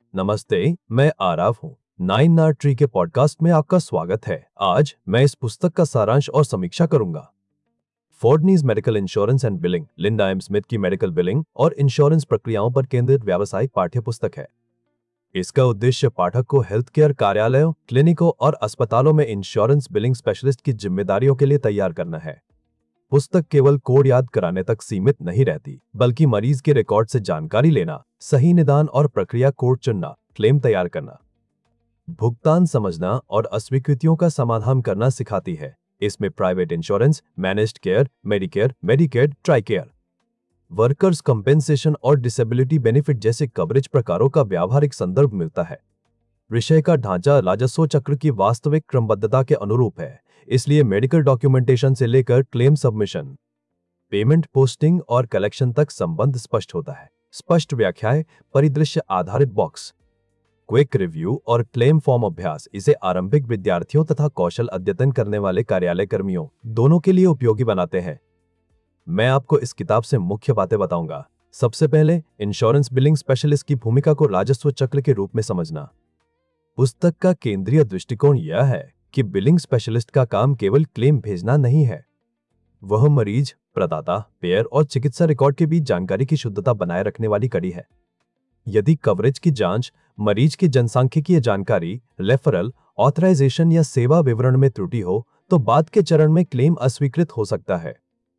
नमस्ते, मैं आराव हूँ। नाइन आर ट्री के पॉडकास्ट में आपका स्वागत है। आज मैं इस पुस्तक का सारांश और समीक्षा करूंगा। Fordney's medical insurance and billing, Linda M Smith की मेडिकल बिलिंग और इंश्योरेंस प्रक्रियाओं पर केंद्रित व्यावसायिक पाठ्य पुस्तक है। इसका उद्देश्य पाठक को हेल्थ केयर कार्यालयों, क्लिनिकों और अस्पतालों में इंश्योरेंस बिलिंग स्पेशलिस्ट की जिम्मेदारियों के लिए तैयार करना है। पुस्तक केवल कोड याद कराने तक सीमित नहीं रहती, बल्कि मरीज के रिकॉर्ड से जानकारी लेना, सही निदान और प्रक्रिया कोड चुनना, क्लेम तैयार करना, भुगतान समझना और अस्वीकृतियों का समाधान करना सिखाती है। इसमें private insurance, managed care, Medicare, Medicaid, Tricare, workers compensation और डिसेबिलिटी बेनिफिट जैसे कवरेज प्रकारों का व्यावहारिक संदर्भ मिलता है। विषय का ढांचा राजस्व चक्र की वास्तविक क्रमबद्धता के अनुरूप है, इसलिए मेडिकल डॉक्यूमेंटेशन से लेकर क्लेम सबमिशन, पेमेंट पोस्टिंग और कलेक्शन तक संबंध स्पष्ट होता है। स्पष्ट व्याख्याएं, परिदृश्य आधारित बॉक्स, क्विक रिव्यू और क्लेम फॉर्म अभ्यास इसे आरंभिक विद्यार्थियों तथा कौशल अद्यतन करने वाले कार्यालय कर्मियों दोनों के लिए उपयोगी बनाते हैं। मैं आपको इस किताब से मुख्य बातें बताऊंगा। सबसे पहले, इंश्योरेंस बिलिंग स्पेशलिस्ट की भूमिका को राजस्व चक्र के रूप में समझना। पुस्तक का केंद्रीय दृष्टिकोण यह है कि बिलिंग स्पेशलिस्ट का काम केवल क्लेम भेजना नहीं है। वह मरीज, प्रदाता, पेयर और चिकित्सा रिकॉर्ड के बीच जानकारी की शुद्धता बनाए रखने वाली कड़ी है। यदि कवरेज की जांच, मरीज की जनसांख्यिकीय जानकारी, रेफरल, ऑथराइजेशन या सेवा विवरण में त्रुटि हो तो बाद के चरण में क्लेम अस्वीकृत हो सकता है।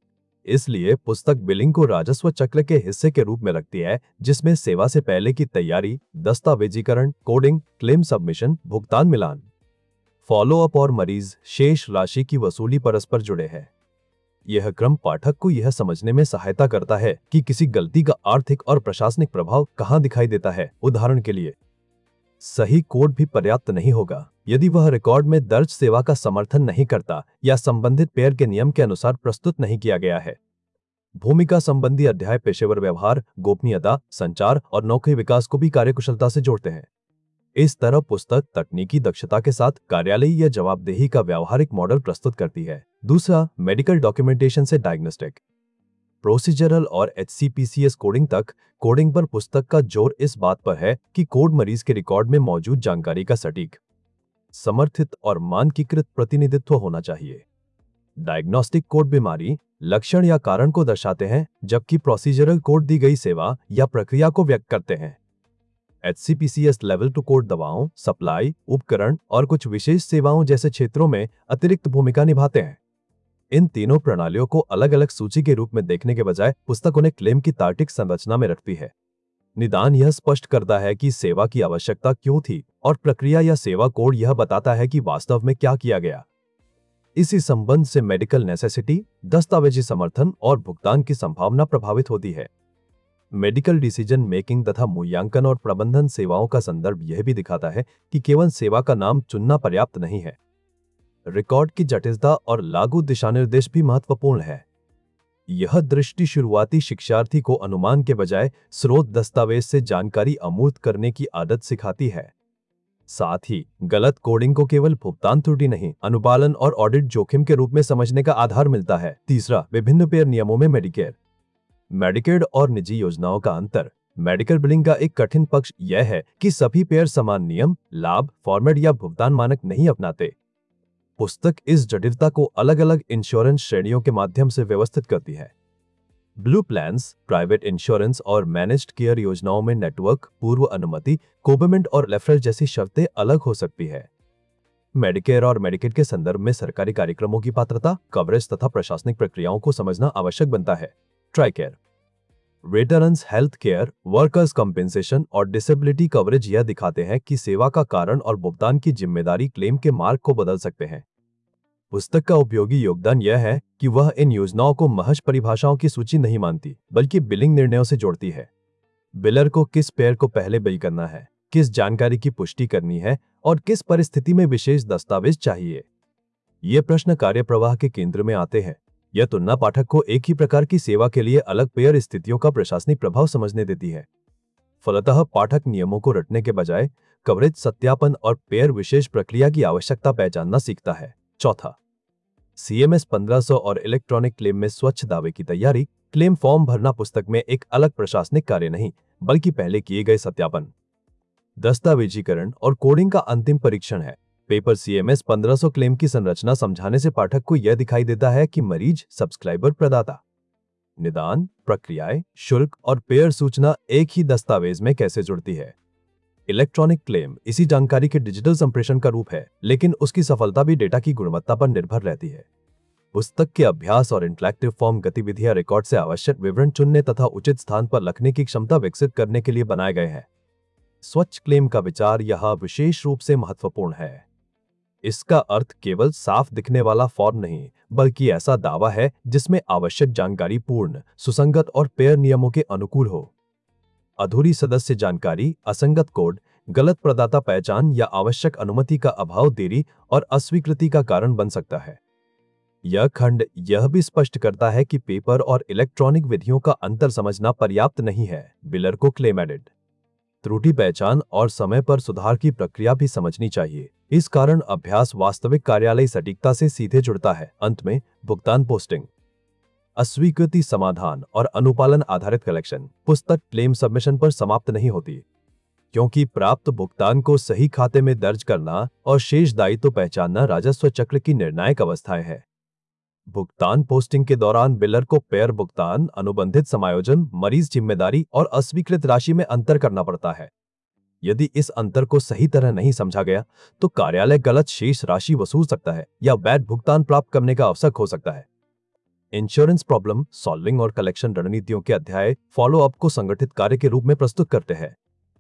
इसलिए पुस्तक बिलिंग को राजस्व चक्र के हिस्से के रूप में रखती है, जिसमें सेवा से पहले की तैयारी, दस्तावेजीकरण, कोडिंग, क्लेम सबमिशन, भुगतान मिलान, फॉलो अप और मरीज शेष राशि की वसूली परस्पर जुड़े हैं। यह क्रम पाठक को यह समझने में सहायता करता है कि किसी गलती का आर्थिक और प्रशासनिक प्रभाव कहां दिखाई देता है। उदाहरण के लिए, सही कोड भी पर्याप्त नहीं होगा यदि वह रिकॉर्ड में दर्ज सेवा का समर्थन नहीं करता या संबंधित पेयर के नियम के अनुसार प्रस्तुत नहीं किया गया है। भूमिका संबंधी अध्याय पेशेवर व्यवहार, गोपनीयता, संचार और नौकरी विकास को भी कार्यकुशलता से जोड़ते हैं। इस तरह पुस्तक तकनीकी दक्षता के साथ कार्यालयीय जवाबदेही का व्यावहारिक मॉडल प्रस्तुत करती है। दूसरा, मेडिकल डॉक्यूमेंटेशन से डायग्नोस्टिक, प्रोसीजरल और HCPCS कोडिंग तक। कोडिंग पर पुस्तक का जोर इस बात पर है कि कोड मरीज के रिकॉर्ड में मौजूद जानकारी का सटीक, समर्थित और मानकीकृत प्रतिनिधित्व होना चाहिए। डायग्नोस्टिक कोड बीमारी, लक्षण या कारण को दर्शाते हैं, जबकि प्रोसीजरल कोड दी गई सेवा या प्रक्रिया को व्यक्त करते हैं। HCPCS लेवल 2 कोड दवाओं, सप्लाई, उपकरण और कुछ विशेष सेवाओं जैसे क्षेत्रों में अतिरिक्त भूमिका निभाते हैं। इन तीनों प्रणालियों को अलग अलग सूची के रूप में देखने के बजाय पुस्तक उन्हें क्लेम की तार्किक संरचना में रखती है। निदान यह स्पष्ट करता है कि सेवा की आवश्यकता क्यों थी और प्रक्रिया या सेवा कोड यह बताता है कि वास्तव में क्या किया गया। इसी संबंध से मेडिकल नेसेसिटी, दस्तावेजी समर्थन और भुगतान की संभावना प्रभावित होती है। मेडिकल डिसीजन मेकिंग तथा मूल्यांकन और प्रबंधन सेवाओं का संदर्भ यह भी दिखाता है कि केवल सेवा का नाम चुनना पर्याप्त नहीं है। रिकॉर्ड की जटिलता और लागू दिशानिर्देश भी महत्वपूर्ण है। यह दृष्टि शुरुआती शिक्षार्थी को अनुमान के बजाय स्रोत दस्तावेज से जानकारी अमूर्त करने की आदत सिखाती है। साथ ही गलत कोडिंग को केवल भुगतान त्रुटि नहीं, अनुपालन और ऑडिट जोखिम के रूप में समझने का आधार मिलता है। तीसरा, विभिन्न पेयर नियमों में मेडिकेयर, मेडिकेड और निजी योजनाओं का अंतर। मेडिकल बिलिंग का एक कठिन पक्ष यह है कि सभी पेयर समान नियम, लाभ, फॉर्मेट या भुगतान मानक नहीं अपनाते। पुस्तक इस जटिलता को अलग अलग इंश्योरेंस श्रेणियों के माध्यम से व्यवस्थित करती है। ब्लू प्लान्स, प्राइवेट इंश्योरेंस और मैनेज्ड केयर योजनाओं में नेटवर्क, पूर्व अनुमति, कोपेमेंट और रेफरल जैसी शर्तें अलग हो सकती है। मेडिकेयर और मेडिकेड के संदर्भ में सरकारी कार्यक्रमों की पात्रता, कवरेज तथा प्रशासनिक प्रक्रियाओं को समझना आवश्यक बनता है। Tricare, veterans health care, workers compensation और डिसेबिलिटी कवरेज यह दिखाते हैं कि सेवा का कारण और भुगतान की जिम्मेदारी क्लेम के मार्ग को बदल सकते हैं। पुस्तक का उपयोगी योगदान यह है कि वह इन योजनाओं को महज परिभाषाओं की सूची नहीं मानती, बल्कि बिलिंग निर्णयों से जोड़ती है। बिलर को किस पेयर को पहले बिल करना है, किस जानकारी की पुष्टि करनी है और किस परिस्थिति में विशेष दस्तावेज चाहिए, ये प्रश्न कार्यप्रवाह के केंद्र में आते हैं। यह तुलना पाठक को एक ही प्रकार की सेवा के लिए अलग पेयर स्थितियों का प्रशासनिक प्रभाव समझने देती है। फलतः पाठक नियमों को रटने के बजाय कवरेज सत्यापन और पेयर विशेष प्रक्रिया की आवश्यकता पहचानना सीखता है। चौथा, CMS 1500 और इलेक्ट्रॉनिक क्लेम में स्वच्छ दावे की तैयारी। क्लेम फॉर्म भरना पुस्तक में एक अलग प्रशासनिक कार्य नहीं, बल्कि पहले किए गए सत्यापन, दस्तावेजीकरण और कोडिंग का अंतिम परीक्षण है। पेपर CMS 1500 क्लेम की संरचना समझाने से पाठक को यह दिखाई देता है कि मरीज, सब्सक्राइबर, प्रदाता, निदान, प्रक्रियाएं, शुल्क और पेयर सूचना एक ही दस्तावेज में कैसे जुड़ती है। इलेक्ट्रॉनिक क्लेम इसी जानकारी के डिजिटल संप्रेषण का रूप है, लेकिन उसकी सफलता भी डेटा की गुणवत्ता पर निर्भर रहती है। पुस्तक के अभ्यास और इंटरैक्टिव फॉर्म गतिविधियां रिकॉर्ड से आवश्यक विवरण चुनने तथा उचित स्थान पर लिखने की क्षमता विकसित करने के लिए बनाए गए हैं। स्वच्छ क्लेम का विचार यह विशेष रूप से महत्वपूर्ण है। इसका अर्थ केवल साफ दिखने वाला फॉर्म नहीं, बल्कि ऐसा दावा है जिसमें आवश्यक जानकारी पूर्ण, सुसंगत और पेयर नियमों के अनुकूल हो। अधूरी सदस्य जानकारी, असंगत कोड, गलत प्रदाता पहचान या आवश्यक अनुमति का अभाव देरी और अस्वीकृति का कारण बन सकता है। यह खंड यह भी स्पष्ट करता है कि पेपर और इलेक्ट्रॉनिक विधियों का अंतर समझना पर्याप्त नहीं है। बिलर को क्लेम एडिट, त्रुटि पहचान और समय पर सुधार की प्रक्रिया भी समझनी चाहिए। इस कारण अभ्यास वास्तविक कार्यालय सटीकता से सीधे जुड़ता है। अंत में भुगतान पोस्टिंग, अस्वीकृति समाधान और अनुपालन आधारित कलेक्शन। पुस्तक क्लेम सबमिशन पर समाप्त नहीं होती, क्योंकि प्राप्त भुगतान को सही खाते में दर्ज करना और शेष दायित्व पहचानना राजस्व चक्र की निर्णायक अवस्थाएं हैं। भुगतान पोस्टिंग के दौरान बिलर को पेयर भुगतान, अनुबंधित समायोजन, मरीज जिम्मेदारी और अस्वीकृत राशि में अंतर करना पड़ता है। यदि इस अंतर को सही तरह नहीं समझा गया तो कार्यालय गलत शेष राशि वसूल सकता है या वैध भुगतान प्राप्त करने का अवसर खो सकता है। इंश्योरेंस प्रॉब्लम सॉल्विंग और कलेक्शन रणनीतियों के अध्याय फॉलो अप को संगठित कार्य के रूप में प्रस्तुत करते हैं।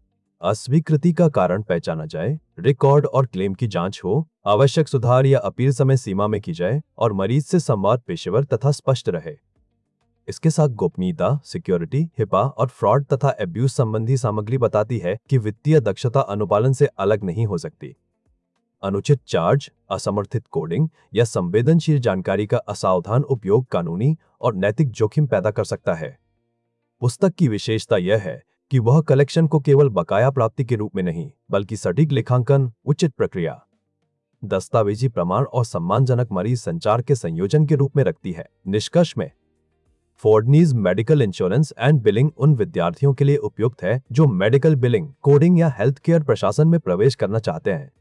अस्वीकृति का कारण पहचाना जाए, रिकॉर्ड और क्लेम की जांच हो, आवश्यक सुधार या अपील समय सीमा में की जाए और मरीज से संवाद पेशेवर तथा स्पष्ट रहे। इसके साथ गोपनीयता, सिक्योरिटी, हिपा और फ्रॉड तथा एब्यूज संबंधी सामग्री बताती है कि वित्तीय दक्षता अनुपालन से अलग नहीं हो सकती। अनुचित चार्ज, असमर्थित कोडिंग या संवेदनशील जानकारी का असावधान उपयोग कानूनी और नैतिक जोखिम पैदा कर सकता है। पुस्तक की विशेषता यह है कि वह कलेक्शन को केवल बकाया प्राप्ति के रूप में नहीं, बल्कि सटीक लेखांकन, उचित प्रक्रिया, दस्तावेजी प्रमाण और सम्मानजनक मरीज संचार के संयोजन के रूप में रखती है। निष्कर्ष में Fordney's medical insurance and billing उन विद्यार्थियों के लिए उपयुक्त है जो मेडिकल बिलिंग, कोडिंग या हेल्थ केयर प्रशासन में प्रवेश करना चाहते हैं।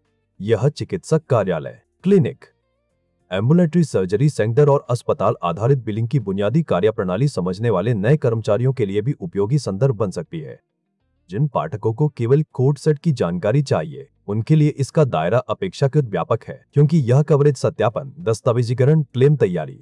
यह चिकित्सक कार्यालय, क्लिनिक, एम्बुलेटरी सर्जरी सेंटर और अस्पताल आधारित बिलिंग की बुनियादी कार्यप्रणाली समझने वाले नए कर्मचारियों के लिए भी उपयोगी संदर्भ बन सकती है। जिन पाठकों को केवल कोड सेट की जानकारी चाहिए, उनके लिए इसका दायरा अपेक्षाकृत व्यापक है, क्योंकि यह कवरेज सत्यापन, दस्तावेजीकरण, क्लेम तैयारी,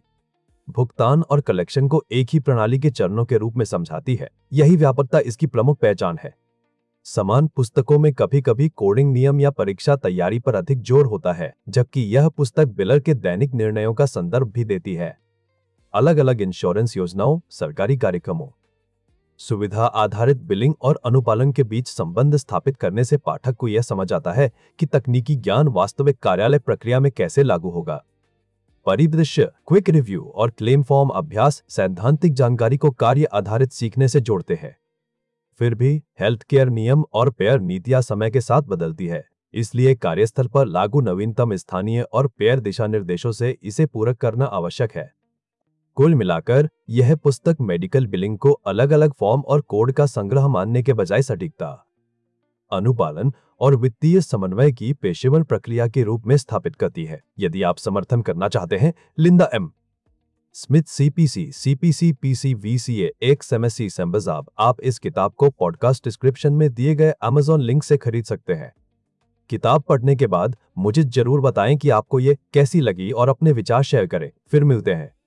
भुगतान और कलेक्शन को एक ही प्रणाली के चरणों के रूप में समझाती है। यही व्यापकता इसकी प्रमुख पहचान है। समान पुस्तकों में कभी कभी कोडिंग नियम या परीक्षा तैयारी पर अधिक जोर होता है, जबकि यह पुस्तक बिलर के दैनिक निर्णयों का संदर्भ भी देती है। अलग अलग इंश्योरेंस योजनाओं, सरकारी कार्यक्रमों, सुविधा आधारित बिलिंग और अनुपालन के बीच संबंध स्थापित करने से पाठक को यह समझ आता है कि तकनीकी ज्ञान वास्तविक कार्यालय प्रक्रिया में कैसे लागू होगा। परिदृश्य, क्विक रिव्यू और क्लेम फॉर्म अभ्यास सैद्धांतिक जानकारी को कार्य आधारित सीखने से जोड़ते हैं। फिर भी हेल्थ केयर नियम और पेयर नीतियां समय के साथ बदलती है, इसलिए कार्यस्थल पर लागू नवीनतम स्थानीय और पेयर दिशा निर्देशों से इसे पूरक करना आवश्यक है। कुल मिलाकर यह पुस्तक मेडिकल बिलिंग को अलग अलग फॉर्म और कोड का संग्रह मानने के बजाय सटीकता, अनुपालन और वित्तीय समन्वय की पेशेवर प्रक्रिया के रूप में स्थापित करती है। यदि आप समर्थन करना चाहते हैं, Linda M. Smith CPC, CPC, PC, VCA, XMSc संबजाब, आप इस किताब को पॉडकास्ट डिस्क्रिप्शन में दिए गए Amazon लिंक से खरीद सकते हैं। किताब पढ़ने के बाद मुझे जरूर बताएं कि आपको ये कैसी लगी और अपने विचार शेयर करें। फिर मिलते हैं।